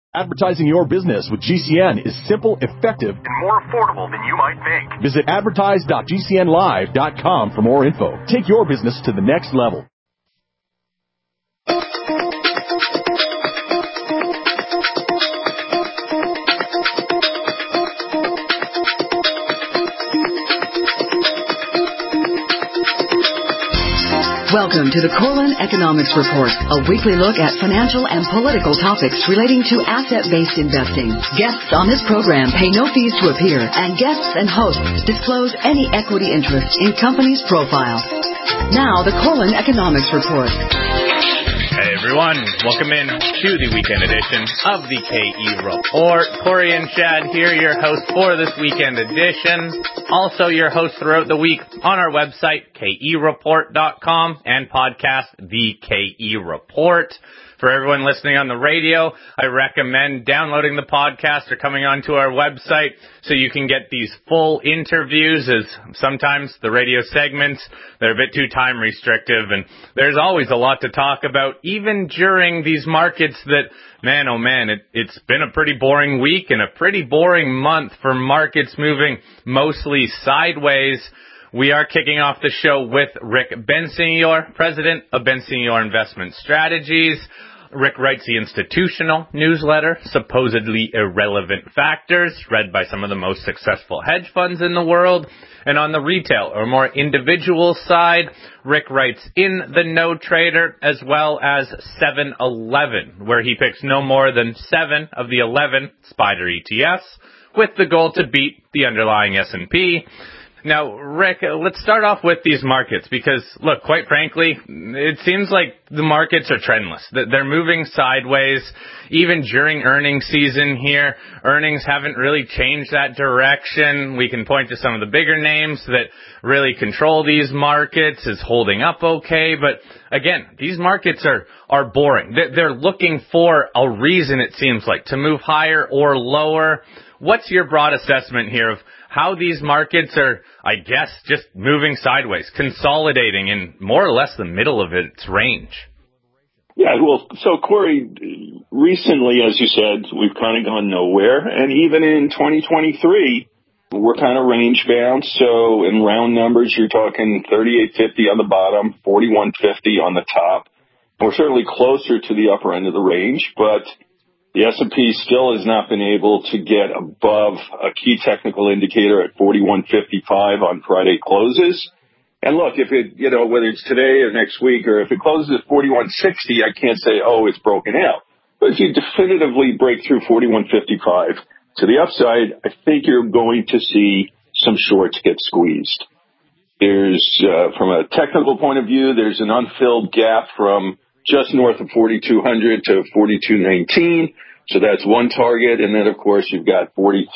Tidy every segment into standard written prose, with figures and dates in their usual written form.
Advertising your business with GCN is simple, effective, and more affordable than you might think. Visit advertise.gcnlive.com for more info. Take your business to the next level. Welcome to the Corlin Economics Report, a weekly look at financial and political topics relating to asset-based investing. Guests on this program pay no fees to appear, and guests and hosts disclose any equity interest in company's profile. Now, the Corlin Economics Report. Hey everyone, welcome in to the weekend edition of the KE Report. Corey and Chad here, your hosts for this weekend edition. Also your hosts throughout the week on our website, kereport.com, and podcast, The KE Report. For everyone listening on the radio, I recommend downloading the podcast or coming onto our website so you can get these full interviews, as sometimes the radio segments, they're a bit too time restrictive, and there's always a lot to talk about, even during these markets that, man, oh man, it's been a pretty boring week and a pretty boring month for markets moving mostly sideways. We are kicking off the show with Rick Bensignor, president of Bensignor Investment Strategies. Rick writes the institutional newsletter, Supposedly Irrelevant Factors, read by some of the most successful hedge funds in the world. And on the retail or more individual side, Rick writes In the No Trader, as well as 7-Eleven, where he picks no more than 7 of the 11 SPDR ETFs, with the goal to beat the underlying S&P. Now, Rick, let's start off with these markets because, look, quite frankly, it seems like the markets are trendless. They're moving sideways. Even during earnings season here, earnings haven't really changed that direction. We can point to some of the bigger names that really control these markets as holding up okay. But again, these markets are boring. They're looking for a reason, it seems like, to move higher or lower. What's your broad assessment here of how these markets are, I guess, just moving sideways, consolidating in more or less the middle of its range? Yeah, well, so Corey, recently, as you said, we've kind of gone nowhere. And even in 2023, we're kind of range bound. So in round numbers, you're talking 38.50 on the bottom, 41.50 on the top. We're certainly closer to the upper end of the range, but the S&P still has not been able to get above a key technical indicator at 41.55 on Friday closes. And look, if it, whether it's today or next week, or if it closes at 41.60, I can't say, oh, it's broken out. But if you definitively break through 41.55 to the upside, I think you're going to see some shorts get squeezed. There's, from a technical point of view, there's an unfilled gap from just north of 4,200 to 4,219. So that's one target. And then, of course, you've got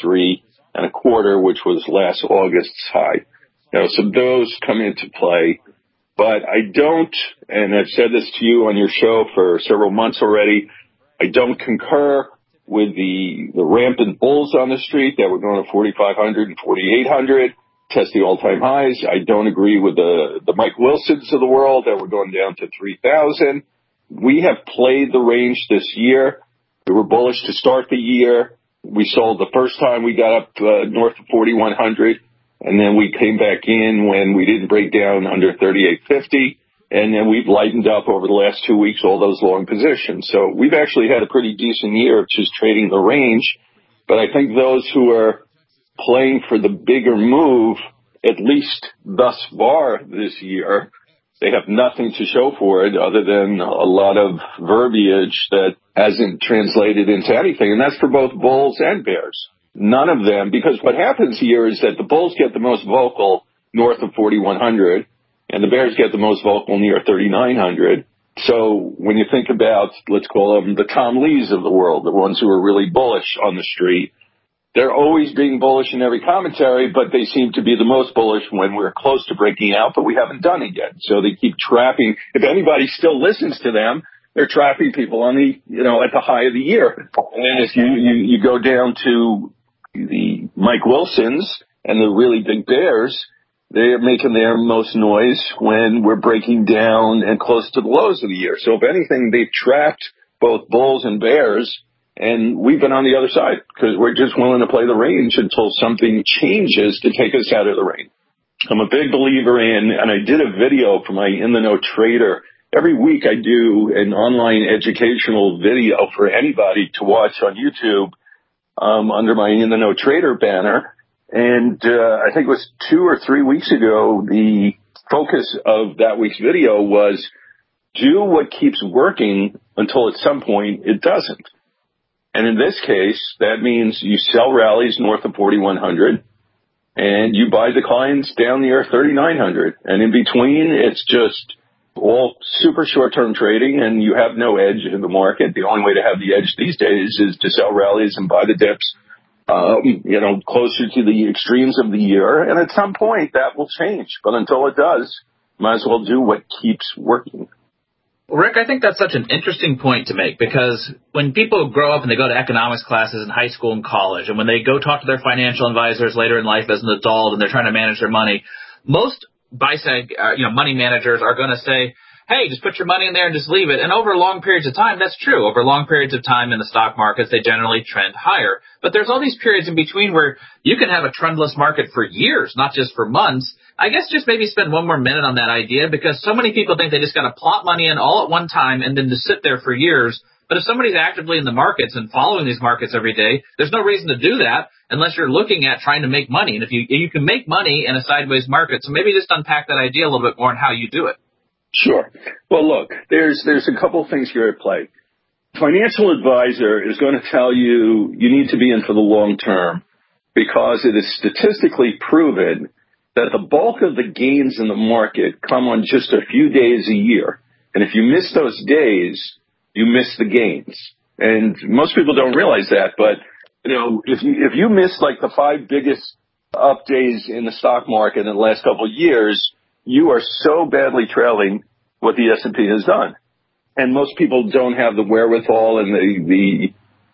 43.25, which was last August's high. So those come into play. But I don't, and I've said this to you on your show for several months already, I don't concur with the rampant bulls on the street that were going to 4,500 and 4,800. Test the all-time highs. I don't agree with the Mike Wilsons of the world that were going down to 3,000. We have played the range this year. We were bullish to start the year. We sold the first time we got up north of 4,100, and then we came back in when we didn't break down under 38.50, and then we've lightened up over the last 2 weeks all those long positions. So we've actually had a pretty decent year of just trading the range, but I think those who are playing for the bigger move, at least thus far this year, they have nothing to show for it other than a lot of verbiage that hasn't translated into anything. And that's for both bulls and bears. None of them, because what happens here is that the bulls get the most vocal north of 4,100 and the bears get the most vocal near 3,900. So when you think about, let's call them the Tom Lees of the world, the ones who are really bullish on the street, they're always being bullish in every commentary, but they seem to be the most bullish when we're close to breaking out, but we haven't done it yet. So they keep trapping. If anybody still listens to them, they're trapping people on the, at the high of the year. And then if you go down to the Mike Wilsons and the really big bears, they're making their most noise when we're breaking down and close to the lows of the year. So if anything, they've trapped both bulls and bears And we've been on the other side because we're just willing to play the range until something changes to take us out of the range. I'm a big believer in, and I did a video for my In the Know Trader. Every week I do an online educational video for anybody to watch on YouTube under my In the Know Trader banner. And I think it was 2 or 3 weeks ago, the focus of that week's video was do what keeps working until at some point it doesn't. And in this case, that means you sell rallies north of 4,100 and you buy declines down near 3,900. And in between, it's just all super short-term trading, and you have no edge in the market. The only way to have the edge these days is to sell rallies and buy the dips, closer to the extremes of the year. And at some point, that will change. But until it does, might as well do what keeps working. Rick, I think that's such an interesting point to make, because when people grow up and they go to economics classes in high school and college, and when they go talk to their financial advisors later in life as an adult and they're trying to manage their money, most buy-side, money managers are going to say, hey, just put your money in there and just leave it. And over long periods of time, that's true. Over long periods of time in the stock markets, they generally trend higher. But there's all these periods in between where you can have a trendless market for years, not just for months. I guess just maybe spend one more minute on that idea, because so many people think they just got to plop money in all at one time and then just sit there for years. But if somebody's actively in the markets and following these markets every day, there's no reason to do that unless you're looking at trying to make money. And if you can make money in a sideways market, so maybe just unpack that idea a little bit more and how you do it. Sure. Well, look, there's a couple things here at play. Financial advisor is going to tell you you need to be in for the long term because it is statistically proven that the bulk of the gains in the market come on just a few days a year. And if you miss those days, you miss the gains. And most people don't realize that, but if you miss like the 5 biggest up days in the stock market in the last couple of years, you are so badly trailing what the S&P has done. And most people don't have the wherewithal and the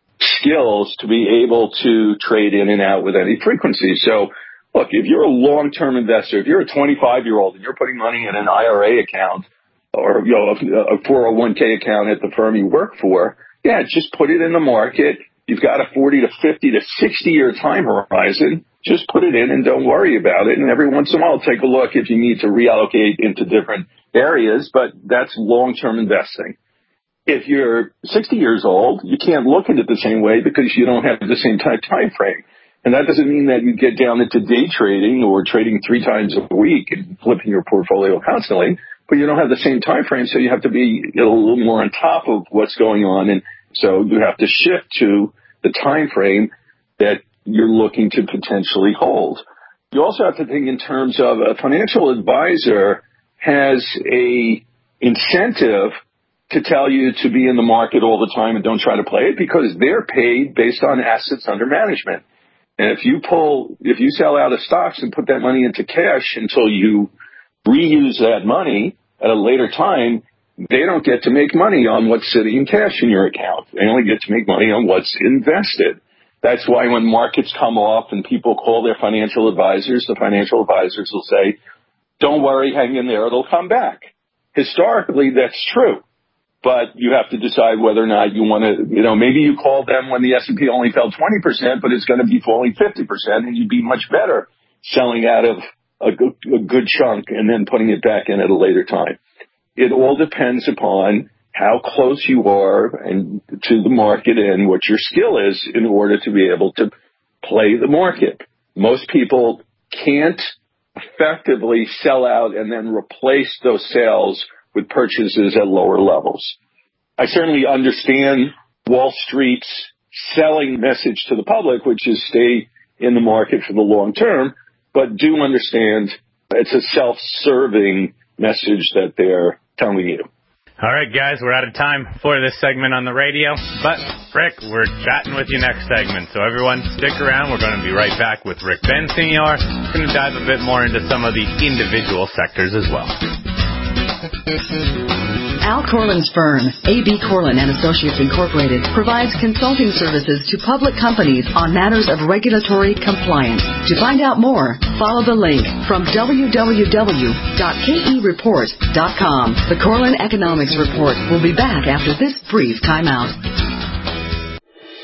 skills to be able to trade in and out with any frequency. So, look, if you're a long-term investor, if you're a 25-year-old and you're putting money in an IRA account or a 401k account at the firm you work for, just put it in the market. You've got a 40 to 50 to 60-year time horizon. Just put it in and don't worry about it. And every once in a while, take a look if you need to reallocate into different areas, but that's long-term investing. If you're 60 years old, you can't look at it the same way because you don't have the same time frame. And that doesn't mean that you get down into day trading or trading 3 times a week and flipping your portfolio constantly, but you don't have the same time frame, so you have to be a little more on top of what's going on. And so you have to shift to the time frame that you're looking to potentially hold. You also have to think in terms of a financial advisor has a incentive to tell you to be in the market all the time and don't try to play it because they're paid based on assets under management. And if you sell out of stocks and put that money into cash until you reuse that money at a later time, they don't get to make money on what's sitting in cash in your account. They only get to make money on what's invested. That's why when markets come off and people call their financial advisors, the financial advisors will say, don't worry, hang in there, it'll come back. Historically, that's true. But you have to decide whether or not you want to, maybe you call them when the S&P only fell 20%, but it's going to be falling 50%, and you'd be much better selling out of a good chunk and then putting it back in at a later time. It all depends upon how close you are and to the market and what your skill is in order to be able to play the market. Most people can't effectively sell out and then replace those sales with purchases at lower levels. I certainly understand Wall Street's selling message to the public, which is stay in the market for the long term, but do understand it's a self-serving message that they're telling you. All right, guys, we're out of time for this segment on the radio. But, Rick, we're chatting with you next segment. So, everyone, stick around. We're going to be right back with Rick Bensignor. We're going to dive a bit more into some of the individual sectors as well. Al Corlin's firm, A.B. Corlin & Associates Incorporated, provides consulting services to public companies on matters of regulatory compliance. To find out more, follow the link from www.kereport.com. The Corlin Economics Report will be back after this brief timeout.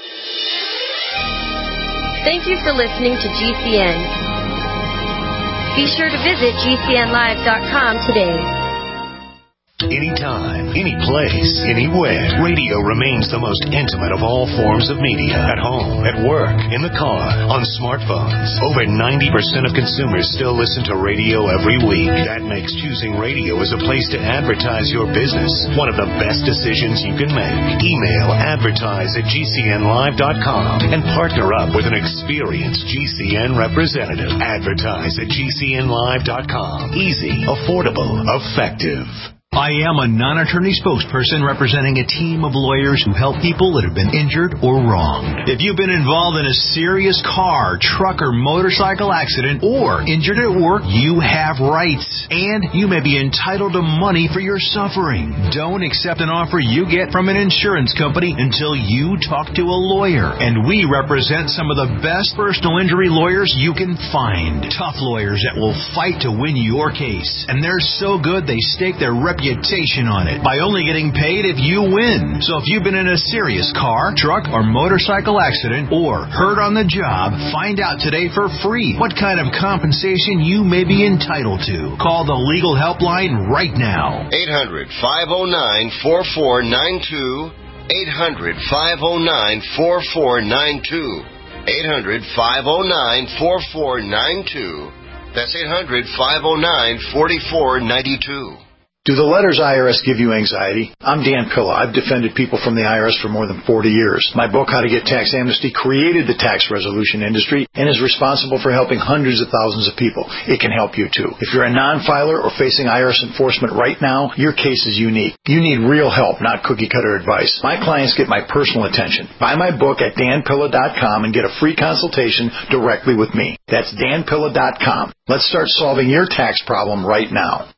Thank you for listening to GCN. Be sure to visit GCNlive.com today. Anytime, any place, anywhere. Radio remains the most intimate of all forms of media. At home, at work, in the car, on smartphones. Over 90% of consumers still listen to radio every week. That makes choosing radio as a place to advertise your business one of the best decisions you can make. Email advertise@gcnlive.com and partner up with an experienced GCN representative. Advertise@gcnlive.com. Easy, affordable, effective. I am a non-attorney spokesperson representing a team of lawyers who help people that have been injured or wronged. If you've been involved in a serious car, truck, or motorcycle accident or injured at work, you have rights, and you may be entitled to money for your suffering. Don't accept an offer you get from an insurance company until you talk to a lawyer. And we represent some of the best personal injury lawyers you can find. Tough lawyers that will fight to win your case. And they're so good they stake their reputation on it by only getting paid if you win. So if you've been in a serious car, truck, or motorcycle accident or hurt on the job, find out today for free what kind of compensation you may be entitled to. Call the legal helpline right now. 800-509-4492. 800-509-4492. 800-509-4492. That's 800-509-4492. Do the letters IRS give you anxiety? I'm Dan Pilla. I've defended people from the IRS for more than 40 years. My book, How to Get Tax Amnesty, created the tax resolution industry and is responsible for helping hundreds of thousands of people. It can help you, too. If you're a non-filer or facing IRS enforcement right now, your case is unique. You need real help, not cookie-cutter advice. My clients get my personal attention. Buy my book at danpilla.com and get a free consultation directly with me. That's danpilla.com. Let's start solving your tax problem right now.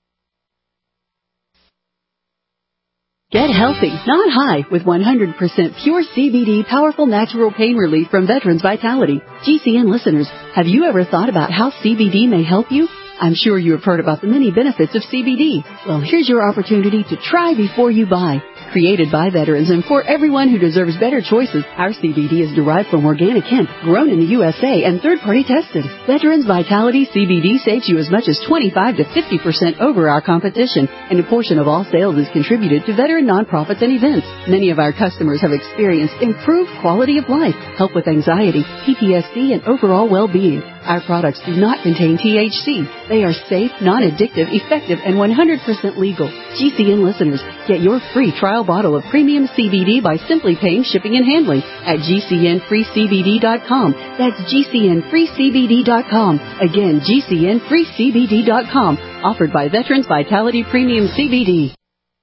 Get healthy, not high, with 100% pure CBD powerful natural pain relief from Veterans Vitality. GCN listeners, have you ever thought about how CBD may help you? I'm sure you have heard about the many benefits of CBD. Well, here's your opportunity to try before you buy. Created by veterans and for everyone who deserves better choices, our CBD is derived from organic hemp, grown in the USA, and third-party tested. Veterans Vitality CBD saves you as much as 25 to 50% over our competition, and a portion of all sales is contributed to veteran nonprofits and events. Many of our customers have experienced improved quality of life, help with anxiety, PTSD, and overall well-being. Our products do not contain THC. They are safe, non-addictive, effective, and 100% legal. GCN listeners, get your free trial bottle of premium CBD by simply paying shipping and handling at GCNFreeCBD.com. That's GCNFreeCBD.com. Again, GCNFreeCBD.com. Offered by Veterans Vitality Premium CBD.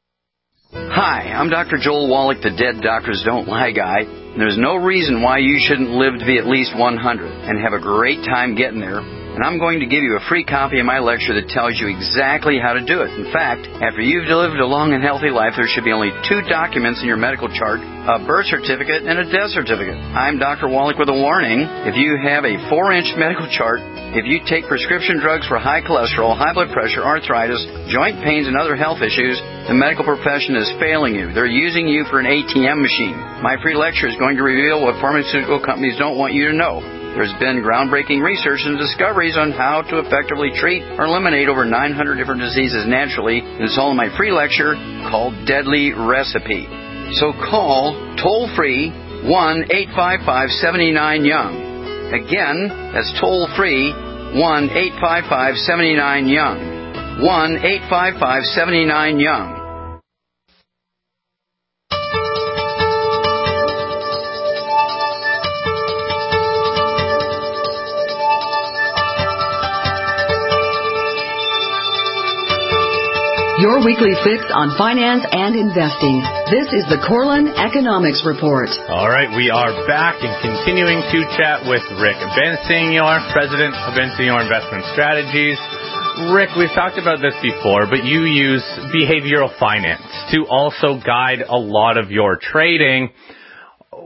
Hi, I'm Dr. Joel Wallach, the Dead Doctors Don't Lie guy. And there's no reason why you shouldn't live to be at least 100 and have a great time getting there. And I'm going to give you a free copy of my lecture that tells you exactly how to do it. In fact, after you've lived a long and healthy life, there should be only 2 documents in your medical chart, a birth certificate and a death certificate. I'm Dr. Wallach with a warning. If you have a 4-inch medical chart, if you take prescription drugs for high cholesterol, high blood pressure, arthritis, joint pains, and other health issues, the medical profession is failing you. They're using you for an ATM machine. My free lecture is going to reveal what pharmaceutical companies don't want you to know. There's been groundbreaking research and discoveries on how to effectively treat or eliminate over 900 different diseases naturally. And it's all in my free lecture called Deadly Recipe. So call toll-free 1-855-79-YOUNG. Again, that's toll-free 1-855-79-YOUNG. 1-855-79-YOUNG. Your weekly fix on finance and investing. This is the Corlin Economics Report. All right, we are back and continuing to chat with Rick Bensignor, President of Bensignor Investment Strategies. Rick, we've talked about this before, but you use behavioral finance to also guide a lot of your trading.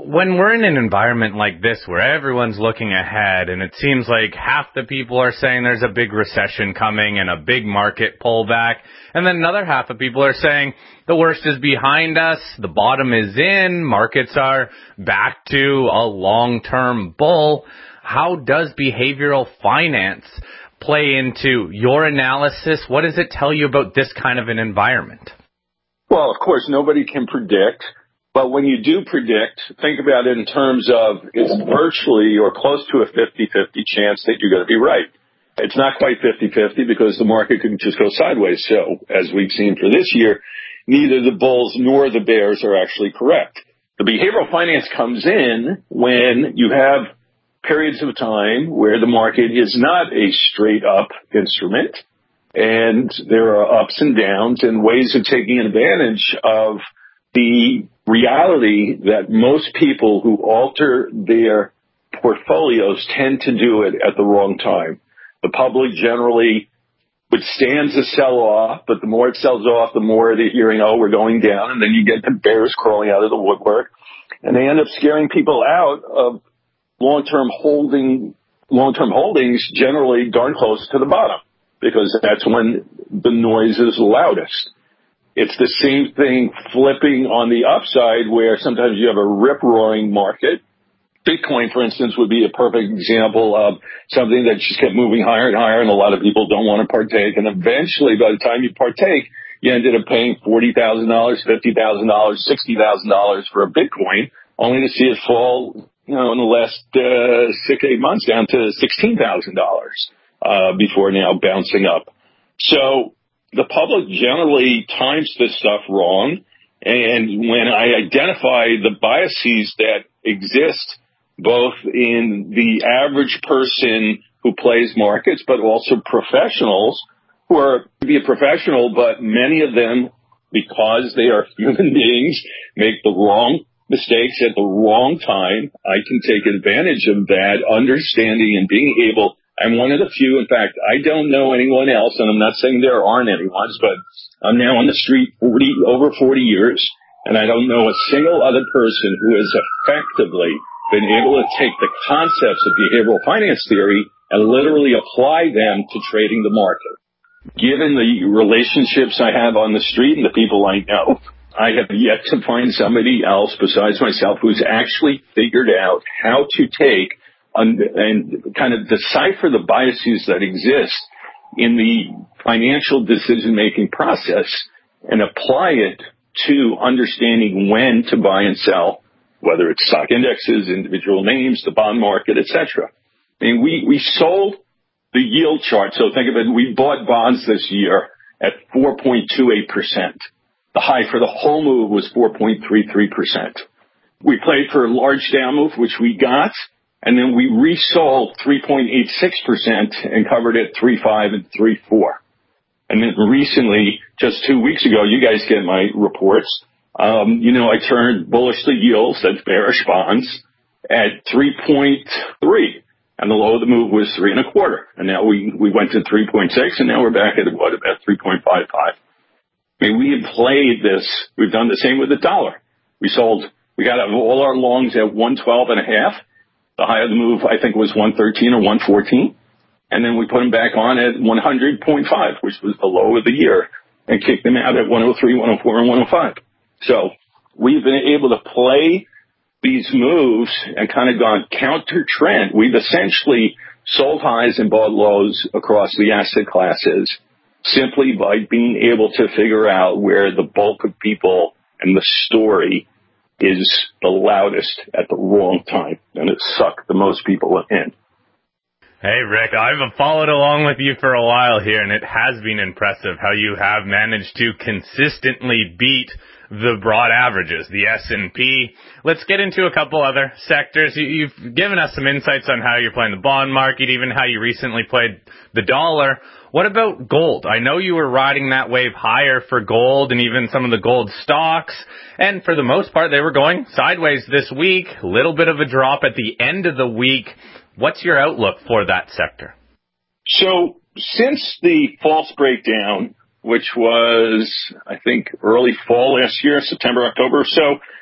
when we're in an environment like this where everyone's looking ahead and it seems like half the people are saying there's a big recession coming and a big market pullback, and then another half of people are saying the worst is behind us, the bottom is in, markets are back to a long-term bull, how does behavioral finance play into your analysis? What does it tell you about this kind of an environment? Well, of course, nobody can predict. But when you do predict, think about it in terms of it's virtually or close to a 50-50 chance that you're going to be right. It's not quite 50-50 because the market could just go sideways. So, as we've seen for this year, neither the bulls nor the bears are actually correct. The behavioral finance comes in when you have periods of time where the market is not a straight up instrument and there are ups and downs and ways of taking advantage of the reality that most people who alter their portfolios tend to do it at the wrong time. The public generally withstands a sell-off, but the more it sells off, the more they're hearing, oh, we're going down, and then you get the bears crawling out of the woodwork, and they end up scaring people out of long-term holdings generally darn close to the bottom, because that's when the noise is loudest. It's the same thing flipping on the upside where sometimes you have a rip-roaring market. Bitcoin, for instance, would be a perfect example of something that just kept moving higher and higher, and a lot of people don't want to partake. And eventually, by the time you partake, you ended up paying $40,000, $50,000, $60,000 for a Bitcoin, only to see it fall, in the last 6-8 months down to $16,000 before now bouncing up. So the public generally times this stuff wrong, and when I identify the biases that exist both in the average person who plays markets, but also professionals who are to be a professional, but many of them, because they are human beings, make the wrong mistakes at the wrong time. I can take advantage of that understanding and being able. I'm one of the few. In fact, I don't know anyone else, and I'm not saying there aren't anyone, but I'm now on the street over 40 years, and I don't know a single other person who has effectively been able to take the concepts of behavioral finance theory and literally apply them to trading the market. Given the relationships I have on the street and the people I know, I have yet to find somebody else besides myself who's actually figured out how to take and kind of decipher the biases that exist in the financial decision-making process and apply it to understanding when to buy and sell, whether it's stock indexes, individual names, the bond market, etc. I mean, we sold the yield chart. So think of it, we bought bonds this year at 4.28%. The high for the whole move was 4.33%. We played for a large down move, which we got, and then we resold 3.86% and covered at 3.5 and 3.4. And then recently, just 2 weeks ago, you guys get my reports. I turned bullish the yields, that's bearish bonds, at 3.3. And the low of the move was 3.25. And now we went to 3.6, and now we're back at about 3.55. I mean, we have played this. We've done the same with the dollar. We got all our longs at 112.5. The high of the move, I think, was 113 or 114. And then we put them back on at 100.5, which was the low of the year, and kicked them out at 103, 104, and 105. So we've been able to play these moves and kind of gone counter trend. We've essentially sold highs and bought lows across the asset classes simply by being able to figure out where the bulk of people and the story is the loudest at the wrong time, and it sucked the most people in. Hey, Rick, I've followed along with you for a while here, and it has been impressive how you have managed to consistently beat the broad averages, the S&P. Let's get into a couple other sectors. You've given us some insights on how you're playing the bond market, even how you recently played the dollar. What about gold? I know you were riding that wave higher for gold and even some of the gold stocks, and for the most part, they were going sideways this week. A little bit of a drop at the end of the week. What's your outlook for that sector? So since the false breakdown, which was, I think, early fall last year, September, October or so,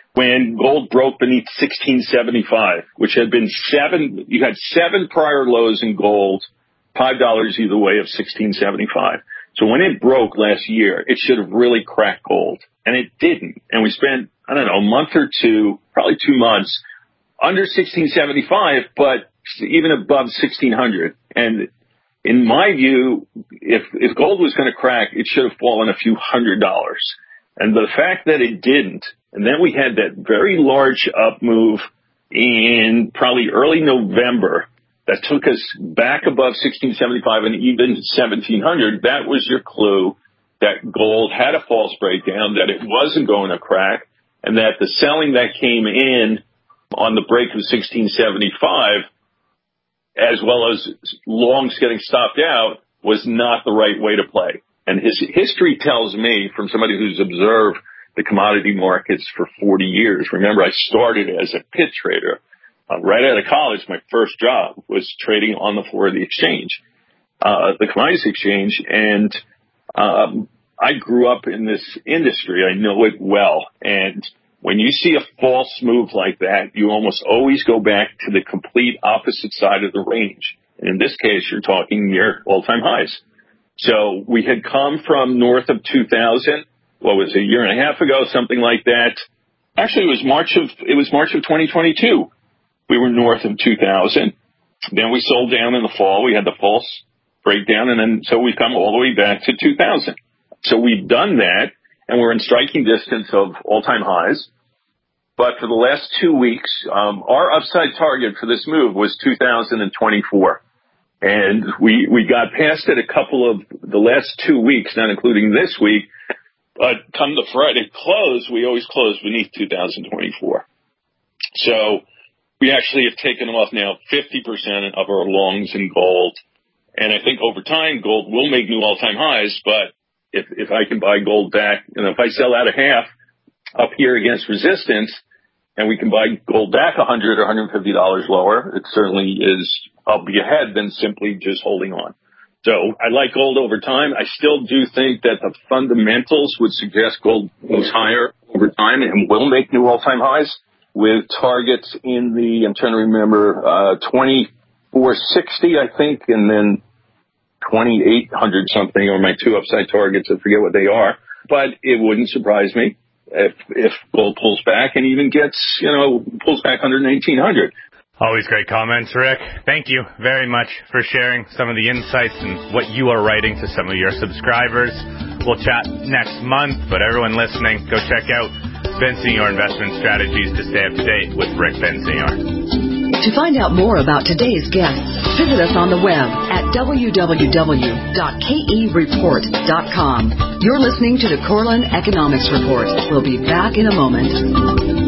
when gold broke beneath 1675, which had been you had 7 prior lows in gold, $5 either way of 1675. So when it broke last year, it should have really cracked gold, and it didn't. And we spent, I don't know, a month or two, probably 2 months, under 1675, but even above 1600. And in my view, if gold was going to crack, it should have fallen a few $100. And the fact that it didn't, and then we had that very large up move in probably early November that took us back above 1675 and even 1700, that was your clue that gold had a false breakdown, that it wasn't going to crack, and that the selling that came in on the break of 1675, as well as longs getting stopped out, was not the right way to play. And his history tells me, from somebody who's observed the commodity markets for 40 years, remember I started as a pit trader. Right out of college, my first job was trading on the floor of the exchange, the commodities exchange, and I grew up in this industry. I know it well. And when you see a false move like that, you almost always go back to the complete opposite side of the range. And in this case, you're talking near all-time highs. So we had come from north of 2000, what was it, a year and a half ago, something like that. Actually, it was March of 2022. We were north of 2000. Then we sold down in the fall. We had the false breakdown, and then so we've come all the way back to 2000. So we've done that, and we're in striking distance of all-time highs. But for the last 2 weeks, our upside target for this move was 2024. And we got past it a couple of the last 2 weeks, not including this week. But come the Friday close, we always close beneath 2024. So we actually have taken off now 50% of our longs in gold. And I think over time, gold will make new all-time highs. But if I can buy gold back, if I sell out a half up here against resistance, and we can buy gold back $100 or $150 lower, it certainly is, I'll be ahead than simply just holding on. So I like gold over time. I still do think that the fundamentals would suggest gold moves higher over time and will make new all-time highs, with targets in the, I'm trying to remember, 2460, I think, and then 2800 something, or my two upside targets, I forget what they are. But it wouldn't surprise me if gold pulls back and even gets, pulls back under 1900. Always great comments, Rick. Thank you very much for sharing some of the insights and what you are writing to some of your subscribers. We'll chat next month, but everyone listening, go check out Bensignor Investment Strategies to stay up to date with Rick Bensignor. To find out more about today's guests, visit us on the web at www.kereport.com. You're listening to the Corlin Economics Report. We'll be back in a moment.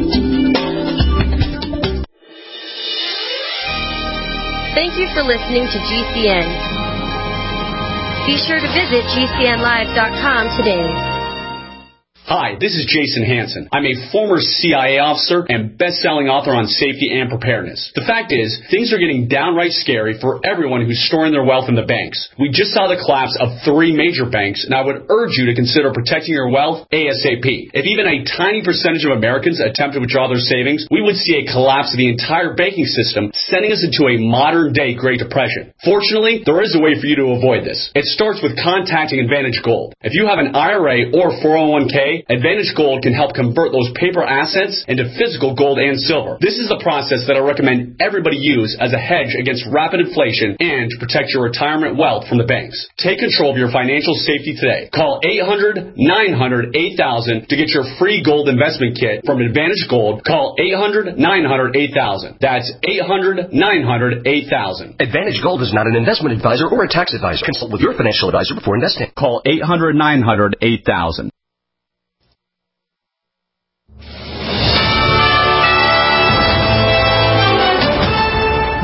Thank you for listening to GCN. Be sure to visit GCNlive.com today. Hi, this is Jason Hansen. I'm a former CIA officer and best-selling author on safety and preparedness. The fact is, things are getting downright scary for everyone who's storing their wealth in the banks. We just saw the collapse of 3 major banks, and I would urge you to consider protecting your wealth ASAP. If even a tiny percentage of Americans attempt to withdraw their savings, we would see a collapse of the entire banking system, sending us into a modern-day Great Depression. Fortunately, there is a way for you to avoid this. It starts with contacting Advantage Gold. If you have an IRA or 401k, Advantage Gold can help convert those paper assets into physical gold and silver. This is the process that I recommend everybody use as a hedge against rapid inflation and to protect your retirement wealth from the banks. Take control of your financial safety today. Call 800-900-8000 to get your free gold investment kit from Advantage Gold. Call 800-900-8000. That's 800-900-8000. Advantage Gold is not an investment advisor or a tax advisor. Consult with your financial advisor before investing. Call 800-900-8000.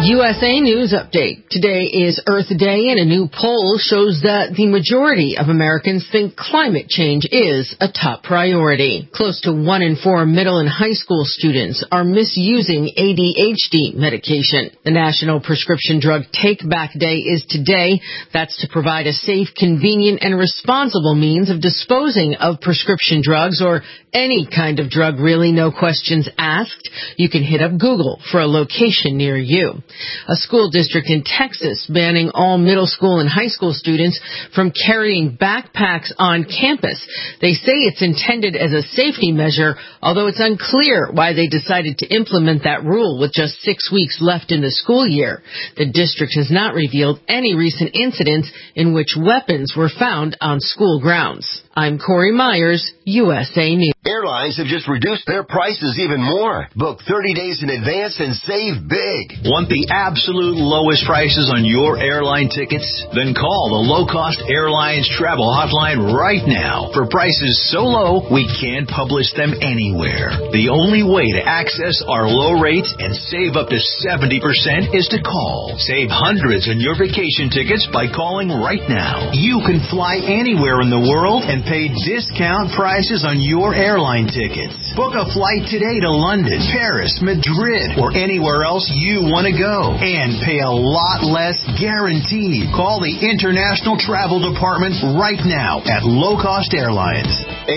USA News Update. Today is Earth Day, and a new poll shows that the majority of Americans think climate change is a top priority. Close to 1 in 4 middle and high school students are misusing ADHD medication. The National Prescription Drug Take-Back Day is today. That's to provide a safe, convenient, and responsible means of disposing of prescription drugs or any kind of drug, really, no questions asked. You can hit up Google for a location near you. A school district in Texas banning all middle school and high school students from carrying backpacks on campus. They say it's intended as a safety measure, although it's unclear why they decided to implement that rule with just 6 weeks left in the school year. The district has not revealed any recent incidents in which weapons were found on school grounds. I'm Corey Myers, USA News. Airlines have just reduced their prices even more. Book 30 days in advance and save big. Want the absolute lowest prices on your airline tickets? Then call the Low Cost Airlines Travel Hotline right now. For prices so low, we can't publish them anywhere. The only way to access our low rates and save up to 70% is to call. Save hundreds on your vacation tickets by calling right now. You can fly anywhere in the world and pay discount prices on your airline tickets. Book a flight today to London, Paris, Madrid, or anywhere else you want to go, and pay a lot less guaranteed. Call the International Travel Department right now at Low Cost Airlines.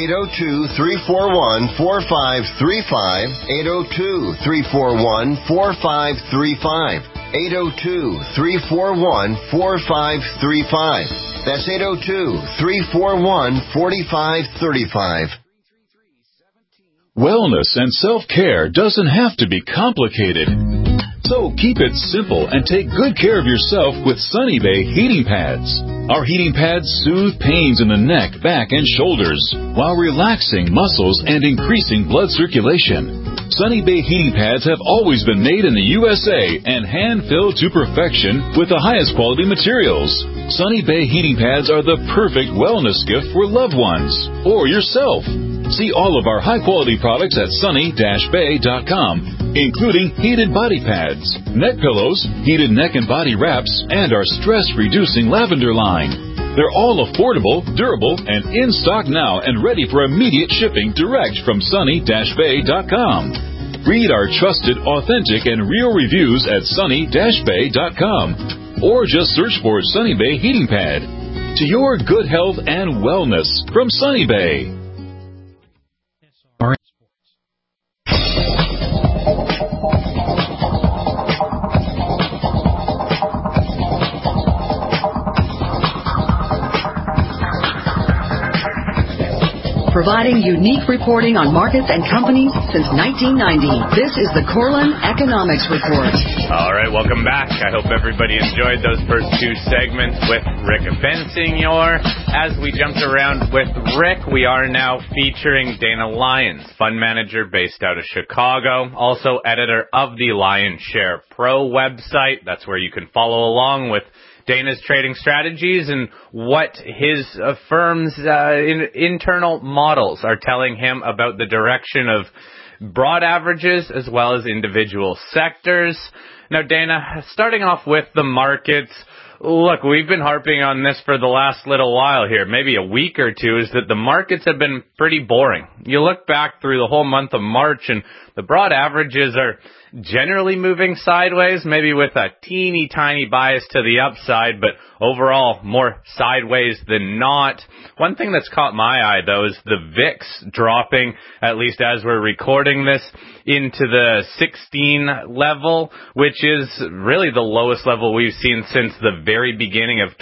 802-341-4535. 802-341-4535. 802-341-4535. That's 802-341-4535. Wellness and self-care doesn't have to be complicated. So keep it simple and take good care of yourself with Sunny Bay heating pads. Our heating pads soothe pains in the neck, back, and shoulders while relaxing muscles and increasing blood circulation. Sunny Bay heating pads have always been made in the USA and hand-filled to perfection with the highest quality materials. Sunny Bay heating pads are the perfect wellness gift for loved ones or yourself. See all of our high-quality products at sunny-bay.com, including heated body pads, neck pillows, heated neck and body wraps, and our stress-reducing lavender line. They're all affordable, durable, and in stock now and ready for immediate shipping direct from sunny-bay.com. Read our trusted, authentic, and real reviews at sunny-bay.com or just search for Sunny Bay Heating Pad. To your good health and wellness from Sunny Bay. Providing unique reporting on markets and companies since 1990. This is the Corlin Economics Report. All right, welcome back. I hope everybody enjoyed those first two segments with Rick Bensignor. As we jumped around with Rick, we are now featuring Dana Lyons, fund manager based out of Chicago, also editor of the Lion Share Pro website. That's where you can follow along with Dana's trading strategies and what his firm's internal models are telling him about the direction of broad averages as well as individual sectors. Now, Dana, starting off with the markets, look, we've been harping on this for the last little while here, maybe a week or two, is that the markets have been pretty boring. You look back through the whole month of March and the broad averages are generally moving sideways, maybe with a teeny tiny bias to the upside, but overall more sideways than not. One thing that's caught my eye, though, is the VIX dropping, at least as we're recording this, into the 16 level, which is really the lowest level we've seen since the very beginning of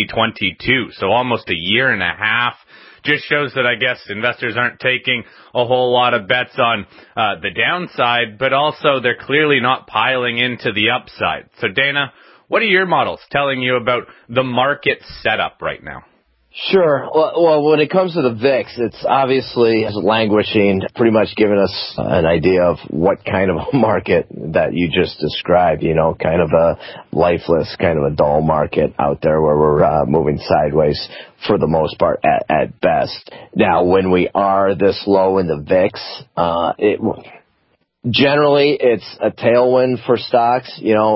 2022, so almost a year and a half. Just shows that I guess investors aren't taking a whole lot of bets on the downside, but also they're clearly not piling into the upside. So, Dana, what are your models telling you about the market setup right now? Sure. Well, when it comes to the VIX, it's obviously languishing, pretty much giving us an idea of what kind of a market that you just described, you know, kind of a lifeless, kind of a dull market out there where we're moving sideways for the most part at best. Now, when we are this low in the VIX, Generally, it's a tailwind for stocks.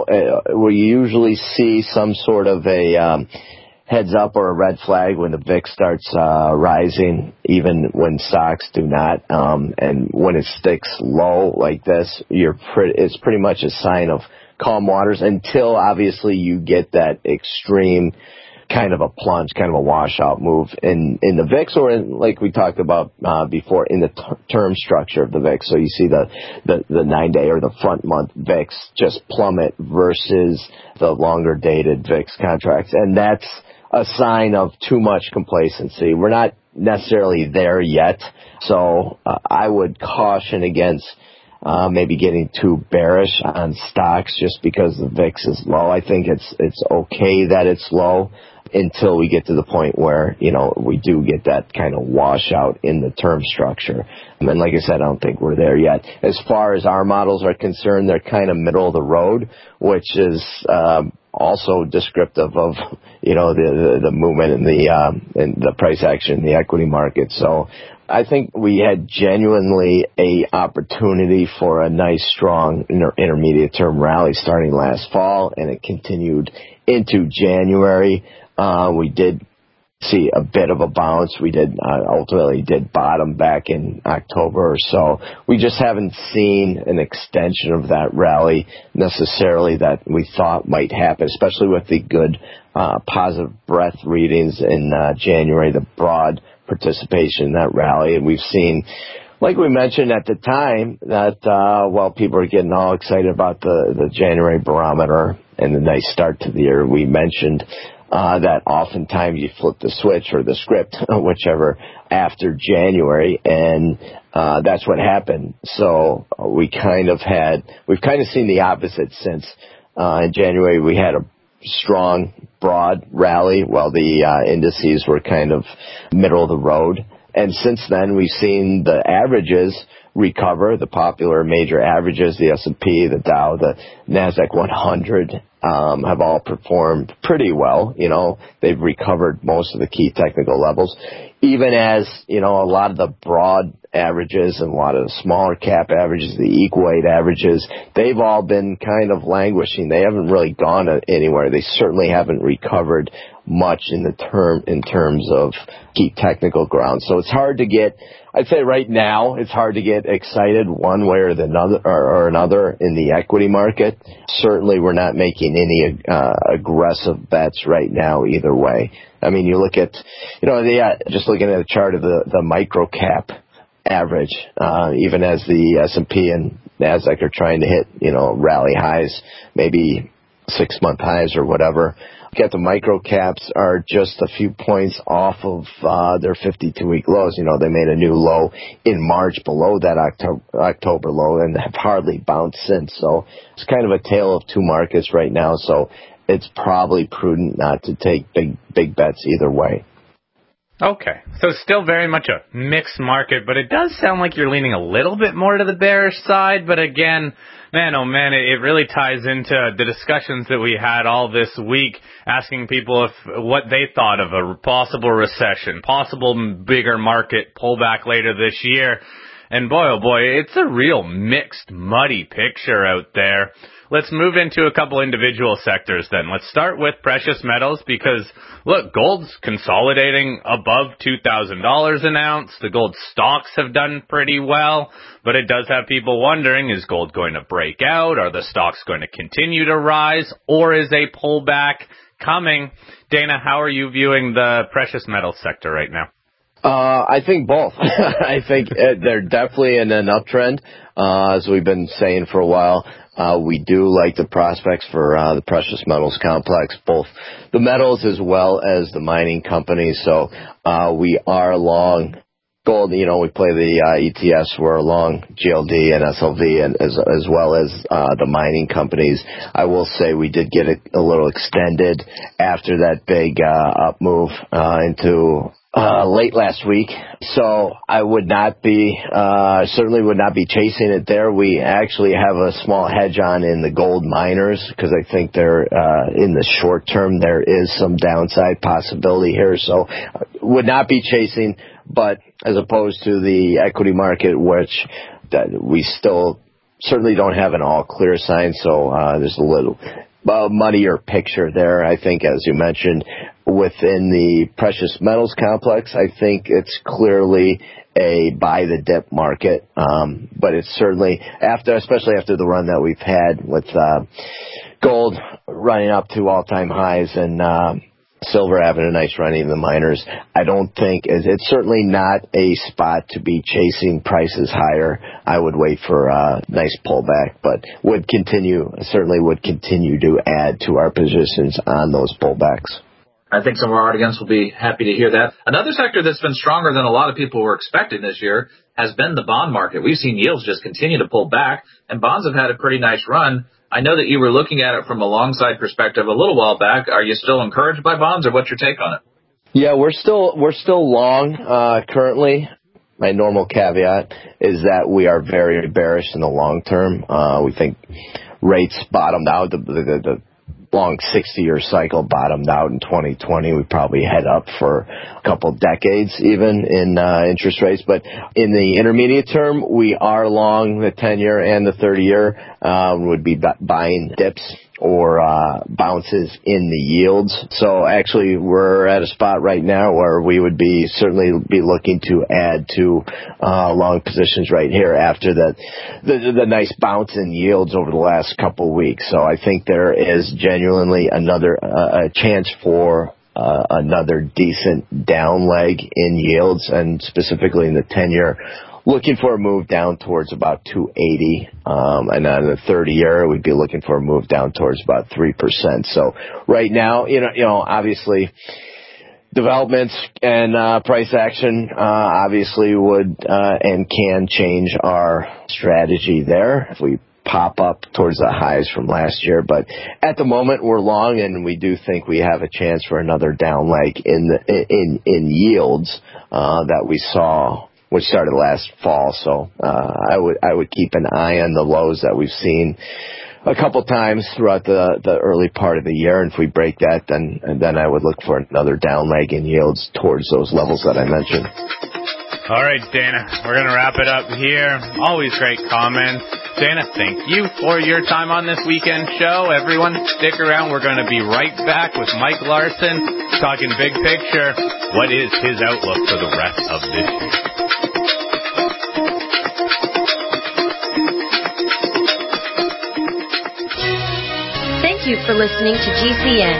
We usually see some sort of a heads up or a red flag when the VIX starts rising, even when stocks do not. And when it sticks low like this, it's pretty much a sign of calm waters until obviously you get that extreme kind of a plunge, kind of a washout move in the VIX, or like we talked about before, in the term structure of the VIX. So you see the 9-day or the front month VIX just plummet versus the longer dated VIX contracts. And that's a sign of too much complacency. We're not necessarily there yet. So I would caution against maybe getting too bearish on stocks just because the VIX is low. I think it's okay that it's low until we get to the point where, we do get that kind of washout in the term structure. And like I said, I don't think we're there yet. As far as our models are concerned, they're kind of middle of the road, which is also descriptive of, the movement in the price action in the equity market. So I think we had genuinely a opportunity for a nice, strong intermediate term rally starting last fall, and it continued into January. We did see a bit of a bounce. We did ultimately did bottom back in October or so. We just haven't seen an extension of that rally necessarily that we thought might happen, especially with the good positive breadth readings in January, the broad participation in that rally. And we've seen, like we mentioned at the time, that while people are getting all excited about the January barometer and the nice start to the year, we mentioned that oftentimes you flip the switch or the script, whichever, after January, and that's what happened. So we've kind of seen the opposite since. In January we had a strong, broad rally while the indices were kind of middle of the road. And since then, we've seen the averages recover, the popular major averages, the S&P, the Dow, the NASDAQ 100, have all performed pretty well. They've recovered most of the key technical levels, even as, a lot of the broad averages and a lot of the smaller cap averages, the equal weight averages, they've all been kind of languishing. They haven't really gone anywhere. They certainly haven't recovered much in terms of key technical ground. So it's hard to get, I'd say right now, it's hard to get excited one way or another in the equity market. Certainly we're not making any aggressive bets right now either way. I mean, you look at, just looking at a chart of the micro cap average, even as the S&P and NASDAQ are trying to hit, rally highs, maybe 6-month highs or whatever. Look at the micro caps are just a few points off of their 52-week lows. They made a new low in March below that October low and have hardly bounced since. So it's kind of a tale of two markets right now. So it's probably prudent not to take big bets either way. Okay, so still very much a mixed market, but it does sound like you're leaning a little bit more to the bearish side. But again, man, oh man, it really ties into the discussions that we had all this week, asking people what they thought of a possible recession, possible bigger market pullback later this year. And boy, oh boy, it's a real mixed, muddy picture out there. Let's move into a couple individual sectors then. Let's start with precious metals because, look, gold's consolidating above $2,000 an ounce. The gold stocks have done pretty well, but it does have people wondering, is gold going to break out? Are the stocks going to continue to rise? Or is a pullback coming? Dana, how are you viewing the precious metals sector right now? I think both. I think they're definitely in an uptrend, as we've been saying for a while. We do like the prospects for the precious metals complex, both the metals as well as the mining companies. So we are long gold. We play the ETFs. We're long GLD and SLV, and as well as the mining companies. I will say we did get a little extended after that big up move into late last week. So I would not be, certainly would not be chasing it there. We actually have a small hedge on in the gold miners because I think they're, in the short term, there is some downside possibility here. So would not be chasing, but as opposed to the equity market, which that we still certainly don't have an all clear sign, so there's a little muddier picture there. I think, as you mentioned, within the precious metals complex, I think it's clearly a buy the dip market, but it's certainly especially after the run that we've had with gold running up to all-time highs and silver having a nice run in the miners. I don't think it's certainly not a spot to be chasing prices higher. I would wait for a nice pullback, but certainly would continue to add to our positions on those pullbacks. I think some of our audience will be happy to hear that. Another sector that's been stronger than a lot of people were expecting this year has been the bond market. We've seen yields just continue to pull back, and bonds have had a pretty nice run. I know that you were looking at it from a long side perspective a little while back. Are you still encouraged by bonds, or what's your take on it? Yeah, we're still long currently. My normal caveat is that we are very bearish in the long term. We think rates bottomed out. The long 60-year cycle bottomed out in 2020. We probably head up for a couple decades even in interest rates. But in the intermediate term, we are long the 10-year and the 30-year. Would be buying dips or bounces in the yields. So actually we're at a spot right now where we would certainly be looking to add to long positions right here after the nice bounce in yields over the last couple of weeks. So I think there is genuinely a chance for another decent down leg in yields, and specifically in the 10-year. Looking for a move down towards about 280, and on the 30-year, we'd be looking for a move down towards about 3%. So right now, obviously, developments and price action obviously would and can change our strategy there if we pop up towards the highs from last year. But at the moment, we're long, and we do think we have a chance for another down leg in yields that we saw, which started last fall. So I would keep an eye on the lows that we've seen a couple times throughout the early part of the year. And if we break that, then I would look for another down leg in yields towards those levels that I mentioned. All right, Dana, we're going to wrap it up here. Always great comments. Dana, thank you for your time on this weekend show. Everyone, stick around. We're going to be right back with Mike Larson talking big picture. What is his outlook for the rest of this year? Thank you for listening to GCN.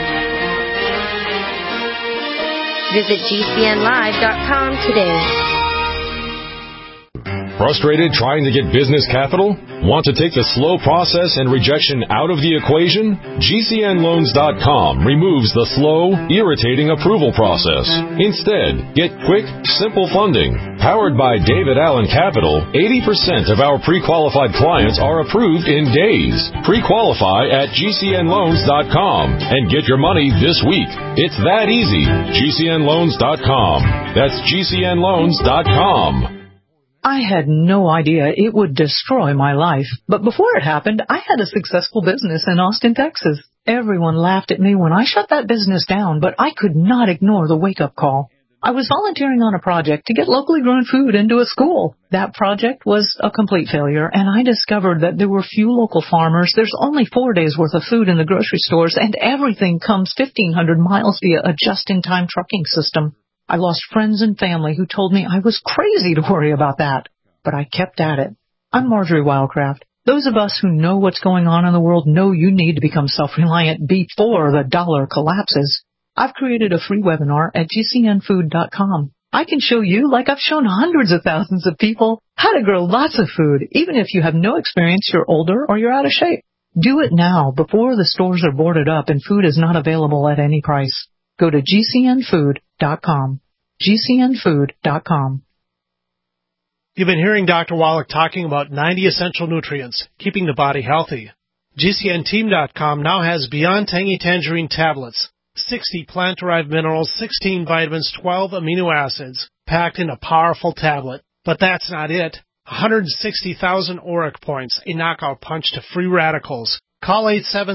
Visit GCNlive.com today. Frustrated trying to get business capital? Want to take the slow process and rejection out of the equation? GCNloans.com removes the slow, irritating approval process. Instead, get quick, simple funding. Powered by David Allen Capital, 80% of our pre-qualified clients are approved in days. Pre-qualify at GCNloans.com and get your money this week. It's that easy. GCNloans.com. That's GCNloans.com. I had no idea it would destroy my life. But before it happened, I had a successful business in Austin, Texas. Everyone laughed at me when I shut that business down, but I could not ignore the wake-up call. I was volunteering on a project to get locally grown food into a school. That project was a complete failure, and I discovered that there were few local farmers. There's only 4 days' worth of food in the grocery stores, and everything comes 1,500 miles via a just-in-time trucking system. I lost friends and family who told me I was crazy to worry about that. But I kept at it. I'm Marjorie Wildcraft. Those of us who know what's going on in the world know you need to become self-reliant before the dollar collapses. I've created a free webinar at GCNfood.com. I can show you, like I've shown hundreds of thousands of people, how to grow lots of food, even if you have no experience, you're older, or you're out of shape. Do it now before the stores are boarded up and food is not available at any price. Go to GCNfood.com. GCNfood.com. You've been hearing Dr. Wallach talking about 90 essential nutrients, keeping the body healthy. GCNteam.com now has Beyond Tangy Tangerine tablets, 60 plant-derived minerals, 16 vitamins, 12 amino acids, packed in a powerful tablet. But that's not it. 160,000 ORAC points, a knockout punch to free radicals. Call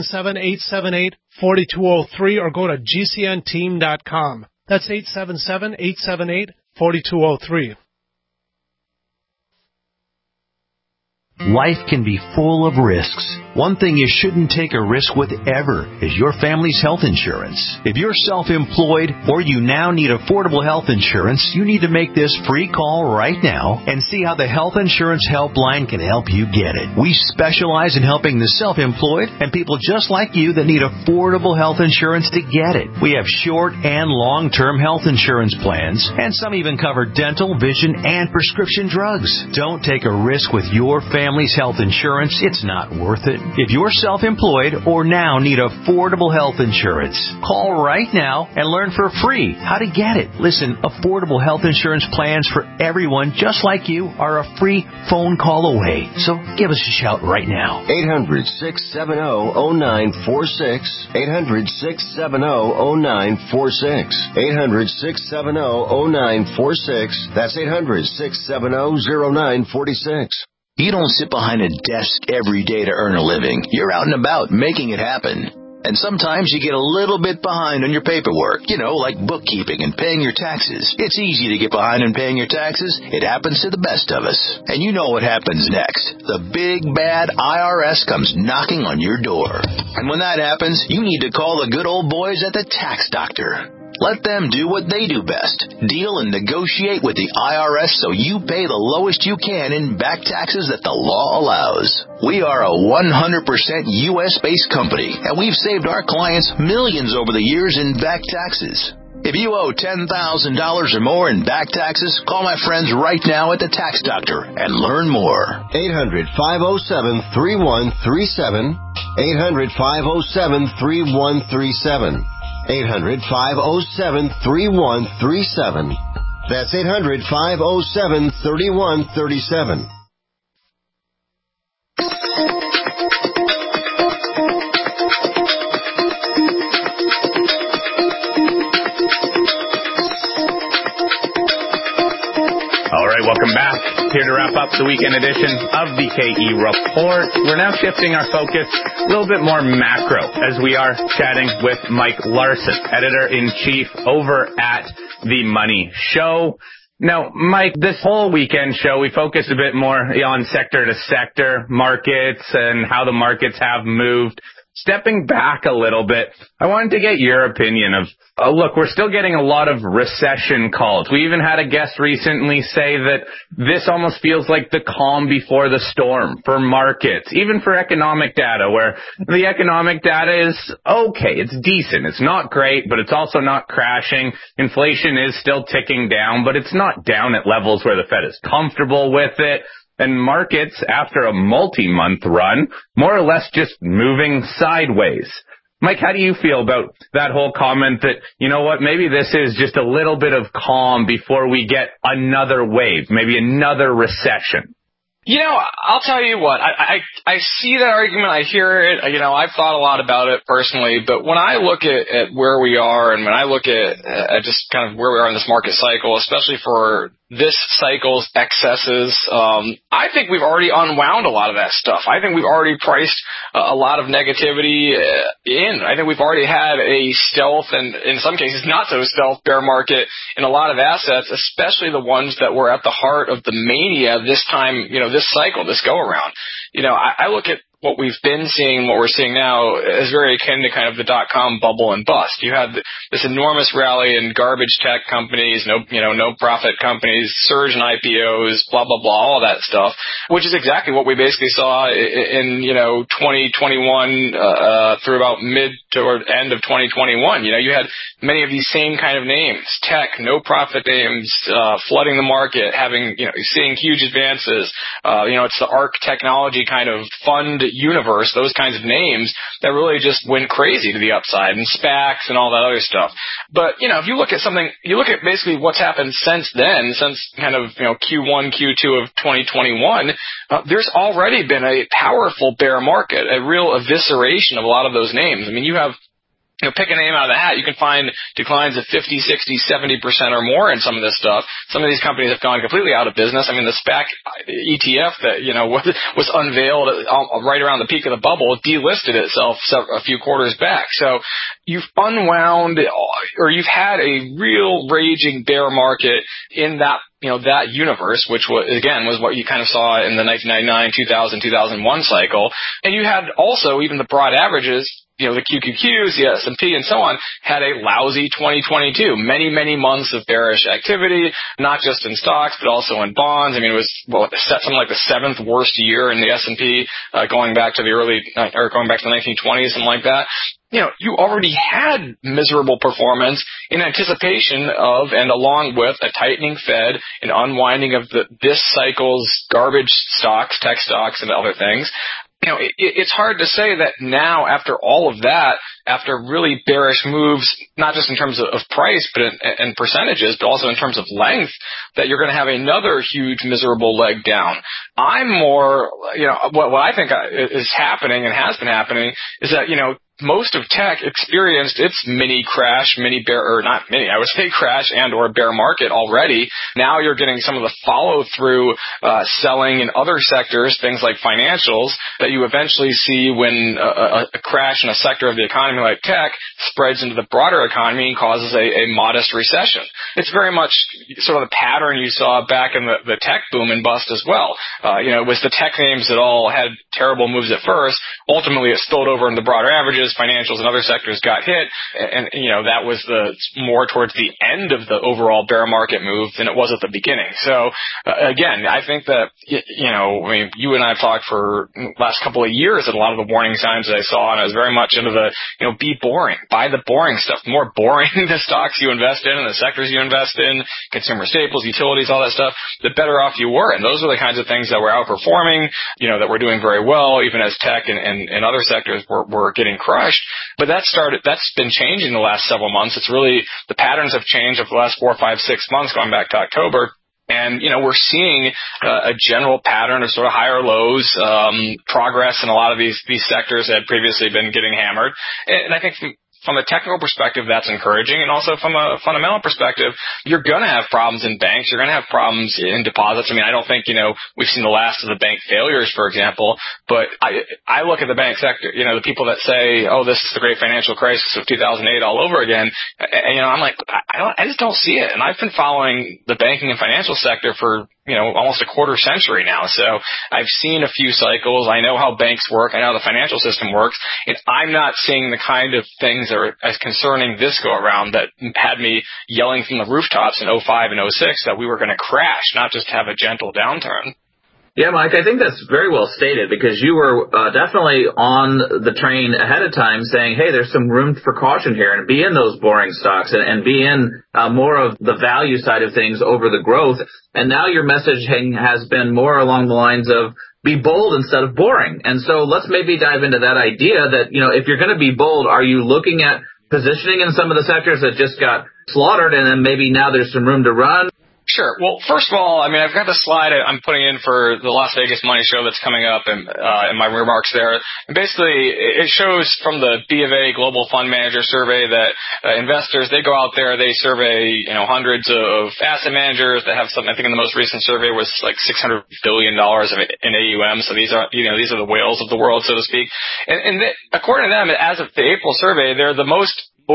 877-878-4203 or go to GCNteam.com. That's 877-878-4203. Life can be full of risks. One thing you shouldn't take a risk with ever is your family's health insurance. If you're self-employed or you now need affordable health insurance, you need to make this free call right now and see how the Health Insurance Helpline can help you get it. We specialize in helping the self-employed and people just like you that need affordable health insurance to get it. We have short and long-term health insurance plans, and some even cover dental, vision, and prescription drugs. Don't take a risk with your family's health insurance. It's not worth it. If you're self-employed or now need affordable health insurance, call right now and learn for free how to get it. Listen, affordable health insurance plans for everyone just like you are a free phone call away. So give us a shout right now. 800-670-0946. 800-670-0946. 800-670-0946. That's 800-670-0946. You don't sit behind a desk every day to earn a living. You're out and about making it happen. And sometimes you get a little bit behind on your paperwork, like bookkeeping and paying your taxes. It's easy to get behind on paying your taxes. It happens to the best of us. And you know what happens next. The big, bad IRS comes knocking on your door. And when that happens, you need to call the good old boys at the Tax Doctor. Let them do what they do best. Deal and negotiate with the IRS so you pay the lowest you can in back taxes that the law allows. We are a 100% U.S.-based company, and we've saved our clients millions over the years in back taxes. If you owe $10,000 or more in back taxes, call my friends right now at the Tax Doctor and learn more. 800-507-3137. 800-507-3137. 800-507-3137. That's 800-507-3137. All right, welcome back. Here to wrap up the weekend edition of the KE Report. We're now shifting our focus a little bit more macro as we are chatting with Mike Larson, Editor-in-Chief over at The Money Show. Now, Mike, this whole weekend show, we focused a bit more on sector-to-sector markets and how the markets have moved. Stepping back a little bit, I wanted to get your opinion of, look, we're still getting a lot of recession calls. We even had a guest recently say that this almost feels like the calm before the storm for markets, even for economic data, where the economic data is okay. It's decent. It's not great, but it's also not crashing. Inflation is still ticking down, but it's not down at levels where the Fed is comfortable with it. And markets, after a multi-month run, more or less just moving sideways. Mike, how do you feel about that whole comment that, you know what, maybe this is just a little bit of calm before we get another wave, maybe another recession? I'll tell you what, I see that argument, I hear it, I've thought a lot about it personally, but when I look at where we are and when I look at just kind of where we are in this market cycle, especially for this cycle's excesses, I think we've already unwound a lot of that stuff. I think we've already priced a lot of negativity in. I think we've already had a stealth and in some cases not so stealth bear market in a lot of assets, especially the ones that were at the heart of the mania this time, this cycle, this go around. I look at what we've been seeing, what we're seeing now is very akin to kind of the dot-com bubble and bust. You had this enormous rally in garbage tech companies, no profit companies, surge in IPOs, blah, blah, blah, all that stuff, which is exactly what we basically saw in 2021 through about mid to end of 2021. You had many of these same kind of names, tech, no profit names, flooding the market, seeing huge advances. It's the ARC technology kind of fund universe, those kinds of names that really just went crazy to the upside, and SPACs and all that other stuff. But, if you look at basically what's happened since then, since kind of, Q1, Q2 of 2021, there's already been a powerful bear market, a real evisceration of a lot of those names. I mean, you have pick a name out of the hat, you can find declines of 50, 60, 70% or more in some of this stuff. Some of these companies have gone completely out of business. I mean, the SPAC ETF that, was unveiled right around the peak of the bubble delisted itself a few quarters back. So you've unwound, or you've had a real raging bear market in that that universe, which was what you kind of saw in the 1999, 2000, 2001 cycle. And you had also even the broad averages, the QQQs, the S&P, and so on, had a lousy 2022. Many, many months of bearish activity, not just in stocks, but also in bonds. I mean, it was something like the 7th worst year in the S&P, going back to the 1920s, something like that. You already had miserable performance in anticipation of and along with a tightening Fed, an unwinding of this cycle's garbage stocks, tech stocks, and other things. It's hard to say that now, after all of that, after really bearish moves, not just in terms of price, but in percentages, but also in terms of length, that you're going to have another huge miserable leg down. I'm more, what I think is happening and has been happening is that, most of tech experienced its mini crash, crash and or bear market already. Now you're getting some of the follow through selling in other sectors, things like financials, that you eventually see when a crash in a sector of the economy like tech spreads into the broader economy and causes a modest recession. It's very much sort of the pattern you saw back in the tech boom and bust as well. It was the tech names that all had terrible moves at first. Ultimately, it spilled over into the broader averages. Financials and other sectors got hit, and that was more towards the end of the overall bear market move than it was at the beginning. So again, I think that you and I have talked for the last couple of years at a lot of the warning signs that I saw, and I was very much into the be boring, buy the boring stuff. The more boring the stocks you invest in and the sectors you invest in, consumer staples, utilities, all that stuff, the better off you were. And those are the kinds of things that were outperforming, that were doing very well, even as tech and other sectors were getting crushed. But that's been changing the last several months. It's really, the patterns have changed over the last 4, 5, 6 months, going back to October. And, we're seeing a general pattern of sort of higher lows, progress in a lot of these sectors that had previously been getting hammered. And I think from a technical perspective, that's encouraging. And also from a fundamental perspective, you're going to have problems in banks. You're going to have problems in deposits. I mean, I don't think, we've seen the last of the bank failures, for example. But I look at the bank sector, the people that say, oh, this is the great financial crisis of 2008 all over again. And, I'm like, I just don't see it. And I've been following the banking and financial sector for almost a quarter century now. So I've seen a few cycles. I know how banks work. I know how the financial system works. And I'm not seeing the kind of things that are as concerning this go around that had me yelling from the rooftops in 2005 and 2006 that we were going to crash, not just have a gentle downturn. Yeah, Mike, I think that's very well stated, because you were definitely on the train ahead of time saying, hey, there's some room for caution here, and be in those boring stocks and be in more of the value side of things over the growth. And now your messaging has been more along the lines of be bold instead of boring. And so let's maybe dive into that idea that, if you're going to be bold, are you looking at positioning in some of the sectors that just got slaughtered and then maybe now there's some room to run? Sure. Well, first of all, I mean, I've got the slide I'm putting in for the Las Vegas Money Show that's coming up in my remarks there. And basically, it shows from the B of A Global Fund Manager survey that investors, they go out there, they survey, hundreds of asset managers that have something. I think in the most recent survey was like $600 billion in AUM. So these are the whales of the world, so to speak. And according to them, as of the April survey, they're the most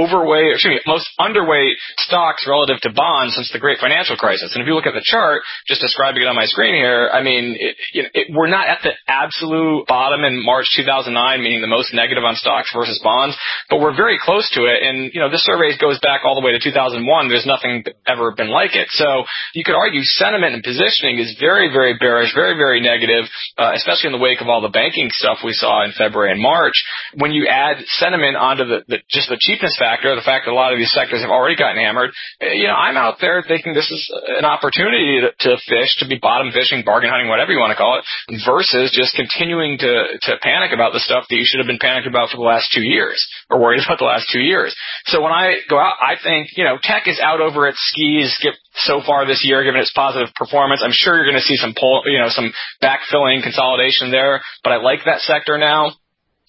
underweight stocks relative to bonds since the great financial crisis. And if you look at the chart, just describing it on my screen here, I mean, we're not at the absolute bottom in March 2009, meaning the most negative on stocks versus bonds, but we're very close to it. And, this survey goes back all the way to 2001. There's nothing ever been like it. So you could argue sentiment and positioning is very, very bearish, very, very negative, especially in the wake of all the banking stuff we saw in February and March. When you add sentiment onto just the cheapness factor, the fact that a lot of these sectors have already gotten hammered, I'm out there thinking this is an opportunity to fish, to be bottom fishing, bargain hunting, whatever you want to call it, versus just continuing to panic about the stuff that you should have been panicked about for the last 2 years, or worried about the last 2 years. So when I go out, I think, tech is out over its skis so far this year, given its positive performance. I'm sure you're going to see some backfilling consolidation there, but I like that sector now.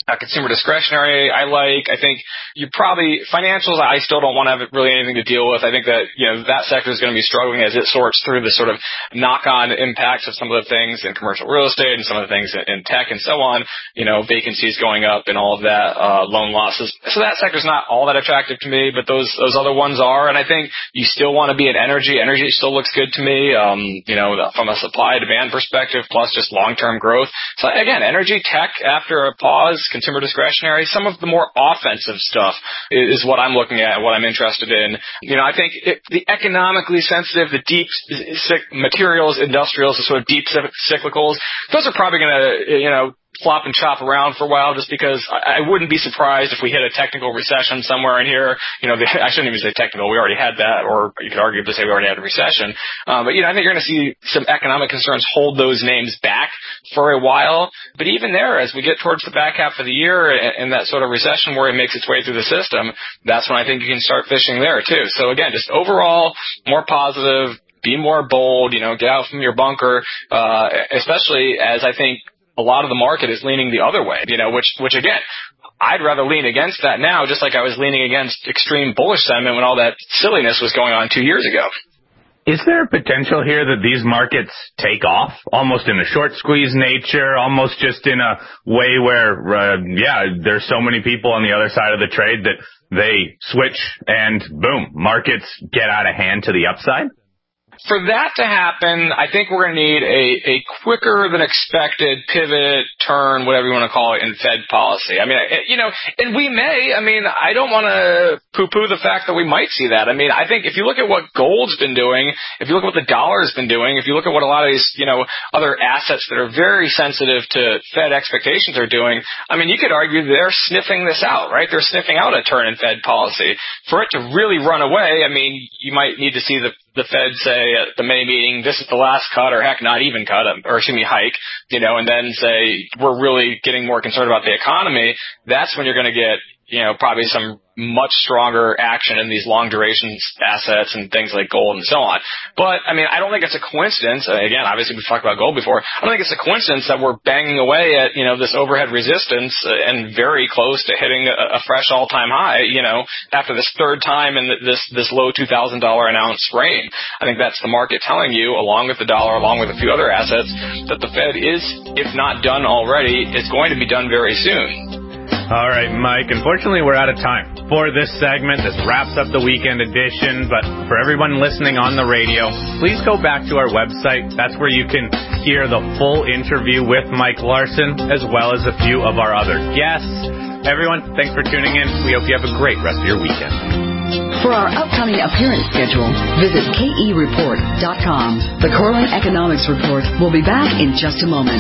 Consumer discretionary, I think you probably, financials, I still don't want to have really anything to deal with. I think that, that sector is going to be struggling as it sorts through the sort of knock-on impacts of some of the things in commercial real estate and some of the things in tech and so on, vacancies going up and all of that, loan losses. So that sector's not all that attractive to me, but those other ones are. And I think you still want to be in energy. Energy still looks good to me, from a supply-demand perspective, plus just long-term growth. So again, energy, tech, after a pause, consumer discretionary, some of the more offensive stuff is what I'm looking at, what I'm interested in. I think the economically sensitive, the deep materials, industrials, the sort of deep cyclicals, those are probably going to, flop and chop around for a while, just because I wouldn't be surprised if we hit a technical recession somewhere in here. I shouldn't even say technical. We already had that, or you could arguably say we already had a recession. But, I think you're going to see some economic concerns hold those names back for a while. But even there, as we get towards the back half of the year and that sort of recession where it makes its way through the system, that's when I think you can start fishing there too. So again, just overall more positive, be more bold, get out from your bunker, especially as I think a lot of the market is leaning the other way, which again, I'd rather lean against that now, just like I was leaning against extreme bullish sentiment when all that silliness was going on 2 years ago. Is there a potential here that these markets take off, almost in a short squeeze nature, almost just in a way where, there's so many people on the other side of the trade that they switch and boom, markets get out of hand to the upside? For that to happen, I think we're going to need a quicker than expected pivot, turn, whatever you want to call it, in Fed policy. I mean, and we may, I don't want to poo-poo the fact that we might see that. I think if you look at what gold's been doing, if you look at what the dollar's been doing, if you look at what a lot of these, other assets that are very sensitive to Fed expectations are doing, you could argue they're sniffing this out, right? They're sniffing out a turn in Fed policy. For it to really run away, you might need to see the Fed say at the May meeting, this is the last cut, or heck, not even cut, hike, and then say, we're really getting more concerned about the economy. That's when you're going to get, probably some much stronger action in these long duration assets and things like gold and so on. But, I don't think it's a coincidence. Again, obviously we've talked about gold before. I don't think it's a coincidence that we're banging away at, this overhead resistance and very close to hitting a fresh all-time high, after this third time in this low $2,000 an ounce range. I think that's the market telling you, along with the dollar, along with a few other assets, that the Fed is, if not done already, is going to be done very soon. All right, Mike, unfortunately we're out of time for this segment. This wraps up the weekend edition, but for everyone listening on the radio, please go back to our website. That's where you can hear the full interview with Mike Larson, as well as a few of our other guests. Everyone, thanks for tuning in. We hope you have a great rest of your weekend. For our upcoming appearance schedule, visit KEReport.com. The Corlin Economics Report will be back in just a moment.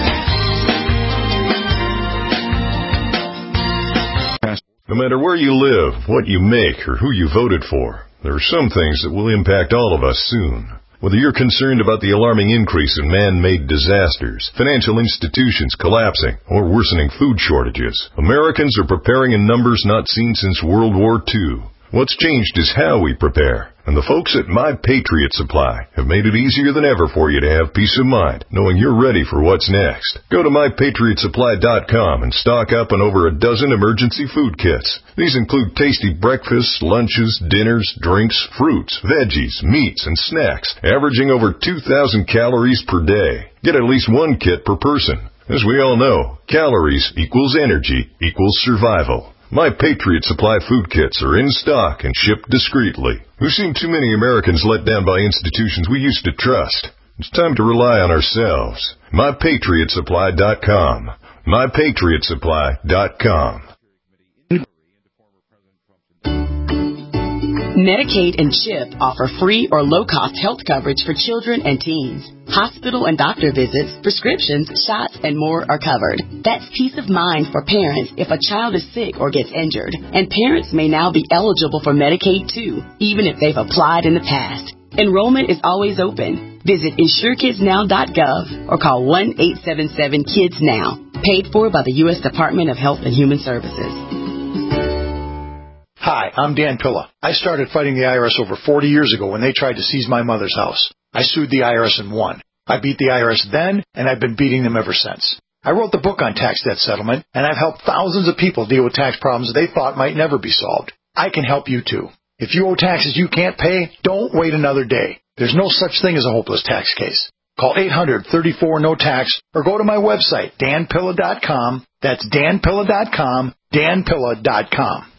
No matter where you live, what you make, or who you voted for, there are some things that will impact all of us soon. Whether you're concerned about the alarming increase in man-made disasters, financial institutions collapsing, or worsening food shortages, Americans are preparing in numbers not seen since World War II. What's changed is how we prepare. And the folks at My Patriot Supply have made it easier than ever for you to have peace of mind, knowing you're ready for what's next. Go to MyPatriotSupply.com and stock up on over a dozen emergency food kits. These include tasty breakfasts, lunches, dinners, drinks, fruits, veggies, meats, and snacks, averaging over 2,000 calories per day. Get at least one kit per person. As we all know, calories equals energy equals survival. My Patriot Supply food kits are in stock and shipped discreetly. We've seen too many Americans let down by institutions we used to trust. It's time to rely on ourselves. MyPatriotSupply.com. MyPatriotSupply.com. Medicaid and CHIP offer free or low-cost health coverage for children and teens. Hospital and doctor visits, prescriptions, shots, and more are covered. That's peace of mind for parents if a child is sick or gets injured. And parents may now be eligible for Medicaid, too, even if they've applied in the past. Enrollment is always open. Visit InsureKidsNow.gov or call 1-877-KIDS-NOW. Paid for by the U.S. Department of Health and Human Services. Hi, I'm Dan Pilla. I started fighting the IRS over 40 years ago when they tried to seize my mother's house. I sued the IRS and won. I beat the IRS then, and I've been beating them ever since. I wrote the book on tax debt settlement, and I've helped thousands of people deal with tax problems they thought might never be solved. I can help you too. If you owe taxes you can't pay, don't wait another day. There's no such thing as a hopeless tax case. Call 800-34-NO-TAX or go to my website, danpilla.com. That's danpilla.com, danpilla.com.